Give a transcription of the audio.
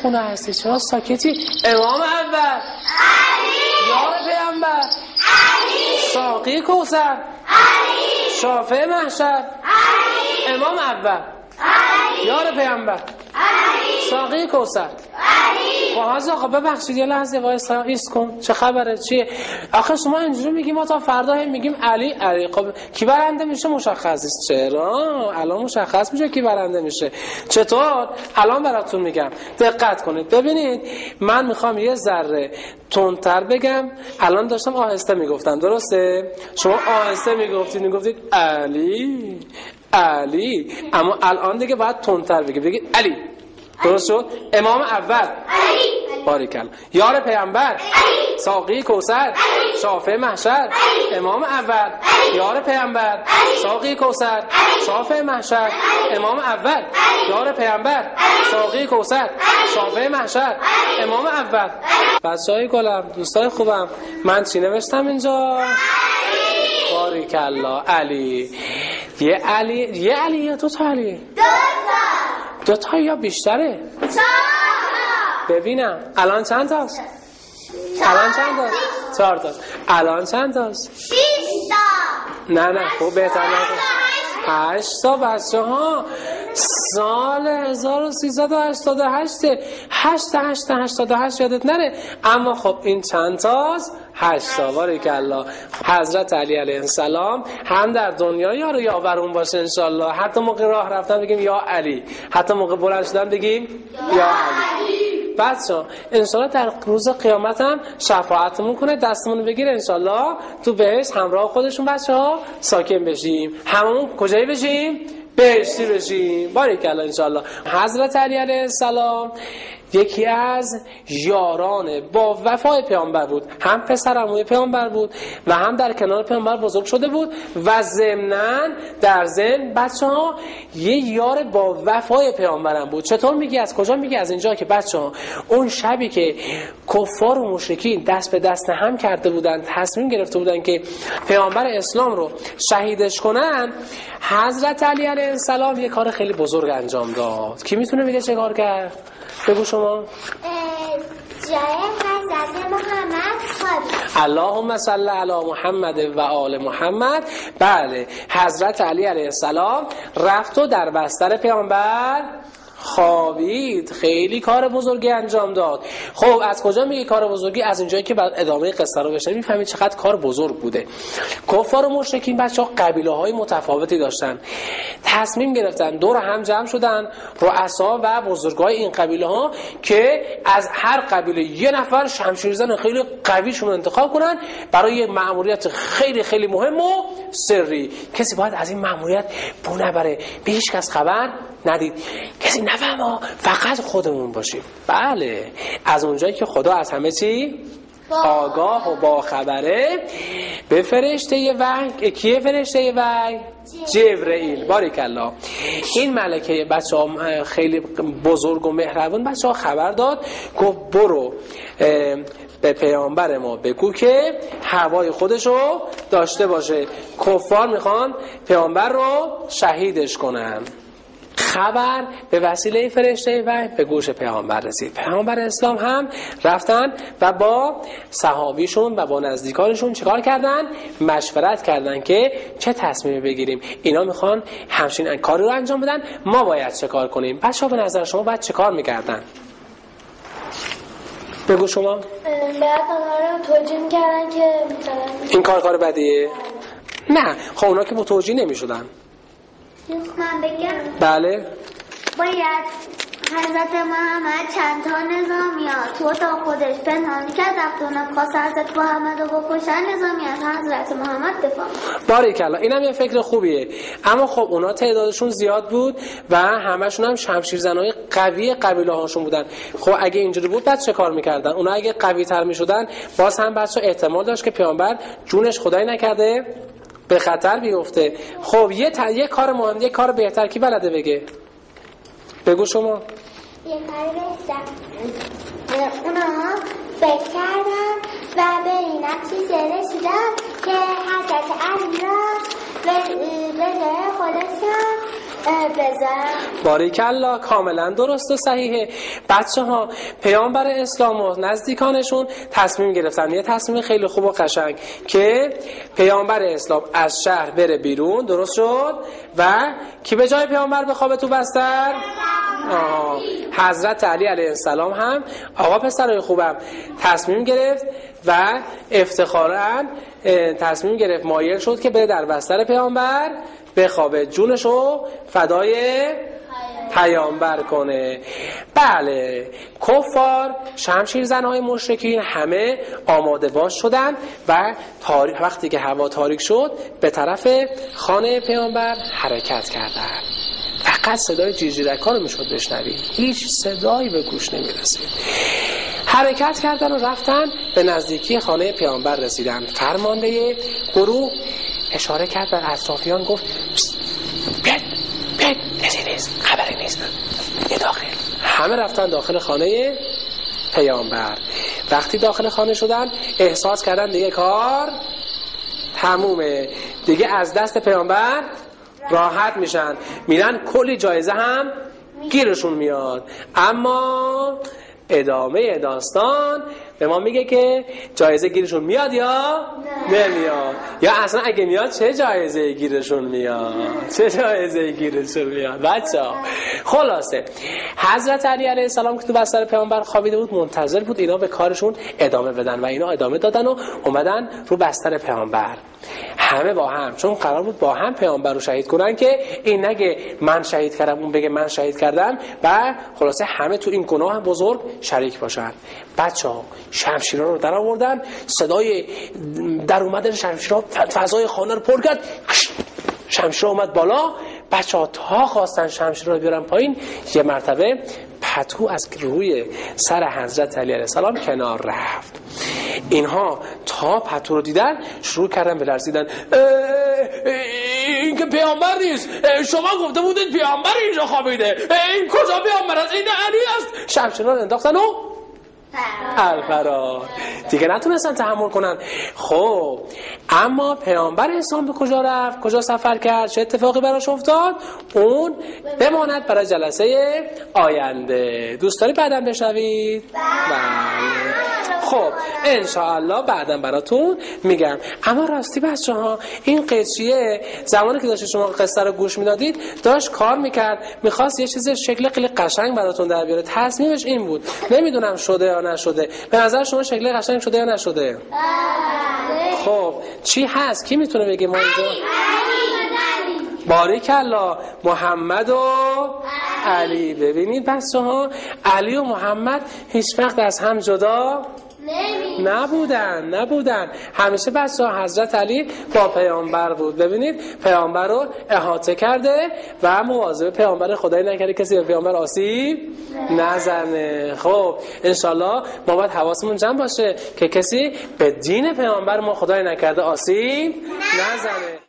خونه هستی؟ چرا ساکتی؟ امام اول علی، یار پیامبر علی، ساقی کوثر علی، شافع محشر علی، امام اول علی، یار پیامبر علی، ساقی کوثر علی. خب ببخشید یه لحظه وایسا ایست کن. چه خبره؟ چیه؟ آخه شما اینجوری میگی ما تا فردا هم میگیم علی علی. خب کی برنده میشه مشخص است. چرا؟ الان مشخص میشه کی برنده میشه. چطور؟ الان براتون میگم. دقت کنید. ببینید من میخوام یه ذره تندتر بگم. الان داشتم آهسته میگفتم، درسته؟ شما آهسته میگفتید علی علی، اما الان دیگه باید تندتر بگید علی. درست شد؟ امام اول علی، باریکلا، یار پیامبر علی، ساقی کوثر علی، شافع محشر علی، امام اول علی، یار پیامبر علی، ساقی کوثر علی، شافع محشر علی، امام اول علی، یار پیامبر علی، ساقی کوثر علی، شافع محشر علی، امام اول. بچهای گلم، دوستای خوبم، من چی نوشتم اینجا؟ باریکلا، علی. یه علی یا دو تا علی؟ دو تا یا بیشتره؟ 4 تا. ببینم الان چند تاست؟ الان چند تاست؟ 4 تا. الان چند تاست؟ 6 تا. نه خب بهتر نکن. 8 تا بچه ها. سال 1388 88 یادت نره. اما خب این چند تاست؟ 8 تا. باریکلا. حضرت علی علیه السلام هم در دنیا یار یاورون باشه انشالله. حتی موقع راه رفتن بگیم یا علی، حتی موقع بلند شدن بگیم یا علی. بچه‌ها انشالله در روز قیامت هم شفاعتمون کنه، دستمون بگیره انشالله تو بهشت همراه خودشون بچه‌ها ساکن بشیم. هممون کجایی بشیم؟ بهشتی بشیم. باریکلا انشالله. حضرت علی علیه السلام یکی از یاران با وفای پیامبر بود. هم پسر عموی پیامبر بود و هم در کنار پیامبر بزرگ شده بود و ضمناً در ضمن بچه‌ها یه یار با وفای پیامبرم بود. چطور میگی؟ از کجا میگی؟ از اینجا که بچه‌ها اون شبی که کفار و مشرکین دست به دست هم کرده بودن، تصمیم گرفته بودن که پیامبر اسلام رو شهیدش کنن، حضرت علی علیه السلام یه کار خیلی بزرگ انجام داد. کی میتونه بگه چه کار کرد؟ بگو شما. جای حضرت محمد خوابید. اللهم صل علی محمد و آل محمد. بله، حضرت علی علیه السلام رفت و در بستر پیامبر خوابید. خیلی کار بزرگی انجام داد. خب از کجا میگه کار بزرگی؟ از اینجایی که بعد ادامه قصه رو بشنوید میفهمید چقدر کار بزرگ بوده. کفار و مشرکین بچه‌ها قبیله‌های متفاوتی داشتن. تصمیم گرفتن دور هم جمع شدن رؤسا و بزرگای این قبیله‌ها که از هر قبیله یه نفر شمشیرزن خیلی قویشون رو انتخاب کنن برای یه مأموریت خیلی خیلی مهم و سری. کسی باید از این مأموریت بو نبره، به هیچ کس خبر ندید، کسی نفهمه، فقط خودمون باشیم. بله، از اونجایی که خدا از همه چی آگاه و باخبره، به فرشته وحی، کیه فرشته وحی؟ جبرئیل. باریکلا. این ملکه بچه‌ها خیلی بزرگ و مهربون بچه‌ها خبر داد، گفت برو به پیامبر ما بگو که هوای خودشو داشته باشه، کفار میخوان پیامبر رو شهیدش کنن. خبر به وسیله فرشته وحی به گوش پیامبر رسید. پیامبر اسلام هم رفتن و با صحابیشون و با نزدیکانشون چیکار کردن؟ مشورت کردن که چه تصمیمی بگیریم. اینا میخوان همچین کاری رو انجام بدن، ما باید چه کار کنیم؟ بچه‌ها به نظر شما باید چه کار میکردن؟ بگو شما. باید اونا رو توجیه میکردن که مثلا این کار بدیه؟ نه، خب اونا که متوجه نمیشدن. من بگم بله، باید حضرت محمد چند تا نظامیات تو اتاق خودش پنهانی کرد، رفت اونم خواست حضرت محمد رو بکشن، نظامیات حضرت محمد دفاع. باریکلا، اینم یه فکر خوبیه. اما خب اونا تعدادشون زیاد بود و همشون هم شمشیرزنای قوی قبیله هاشون بودن. خب اگه اینجوری بود بعد چه کار میکردن؟ اونا اگه قوی تر میشدن باز هم بچه احتمال داشت که پیامبر جونش خدای نکرده به خطر بیفته. خب یه کار مهم، یه کار بهتر کی بلده بگه؟ بگو شما. یه کار بهتر اونا فکر کردن و به این نتیجه رسیدن که حضرت علی را به جای خودشون بذارن. باریکالله، کاملا درست و صحیحه. بچه ها پیامبر اسلام و نزدیکانشون تصمیم گرفتن، یه تصمیم خیلی خوب و قشنگ، که پیامبر اسلام از شهر بره بیرون. درست شد؟ و کی به جای پیامبر بخوابه تو بستر؟ حضرت علی علیه السلام هم آقا پسرای خوبم تصمیم گرفت و افتخاراً تصمیم گرفت مایل شد که بره در بستر پیامبر بخوابه، جونشو فدای پیامبر کنه. بله، کفار، شمشیر زنهای مشرکین همه آماده باش شدن و وقتی که هوا تاریک شد به طرف خانه پیامبر حرکت کردن. فقط صدای جیرجیرک‌ها رو میشد بشنوید، هیچ صدایی به گوش نمیرسید. حرکت کردن و رفتن به نزدیکی خانه پیامبر رسیدن. فرمانده گروه اشاره کرد بر اطرافیان، گفت بیاید چیزی نیست، خبری نیست، یه داخل. همه رفتن داخل خانه پیامبر. وقتی داخل خانه شدن احساس کردن دیگه کار تمومه، دیگه از دست پیامبر راحت میشن، میرن کلی جایزه هم گیرشون میاد. اما ادامه داستان به ما میگه که جایزه گیرشون میاد یا نمیاد، یا اصلا اگه میاد چه جایزه گیرشون میاد، چه جایزه گیرشون میاد. بچه‌ها خلاصه حضرت علی علیه السلام که تو بستر پیامبر خوابیده بود منتظر بود اینا به کارشون ادامه بدن و اینا ادامه دادن و اومدن رو بستر پیامبر. همه با هم، چون قرار بود با هم پیامبر رو شهید کنن که این نگه من شهید کردم اون بگه من شهید کردم و خلاصه همه تو این گناه بزرگ شریک باشن. بچه‌ها شمشیرها رو در آوردن، صدای در اومدن شمشیرها فضای خانه رو پر کرد، شمشیر اومد بالا. بچه‌ها تا خواستن شمشیر رو بیارن پایین، یه مرتبه پتو از روی سر حضرت علی علیه السلام کنار رفت. اینها تا پتو رو دیدن شروع کردن به لرزیدن. این که پیامبر نیست، شما گفته بودید پیامبر اینجا خوابیده، این کجا پیامبر است؟ این علی است. شمشیر رو انداختن و الفرار، دیگه نتونستن تحمل کنن. خب اما پیامبر اسلام به کجا رفت؟ کجا سفر کرد؟ چه اتفاقی براش افتاد؟ اون بماند برای جلسه آینده. دوست داری بعداً بشنوید؟ بله. خب انشاءالله بعداً براتون میگم. اما راستی بچه‌ها این قصه زمانی که داشتید شما قصه رو گوش میدادید داشت کار میکرد، میخواست یه چیز شکل خیلی قشنگ براتون در بیاره. تصمیمش این بود، نمیدونم شده یا نشده. به نظر شما شکل قشنگ شده یا نشده؟ خب چی هست؟ کی میتونه بگه ما اینجا؟ باریکالله، محمد و علی. ببینید بچه‌ها علی و محمد هیچ وقت از هم جدا نبودن. همیشه بچه‌ها حضرت علی با پیامبر بود. ببینید پیامبر رو احاطه کرده و مواظب پیامبر، خدای نکرده کسی به پیامبر آسیب نزنه. خب انشالله ما باید حواسمون جمع باشه که کسی به دین پیامبر ما خدای نکرده آسیب نزنه.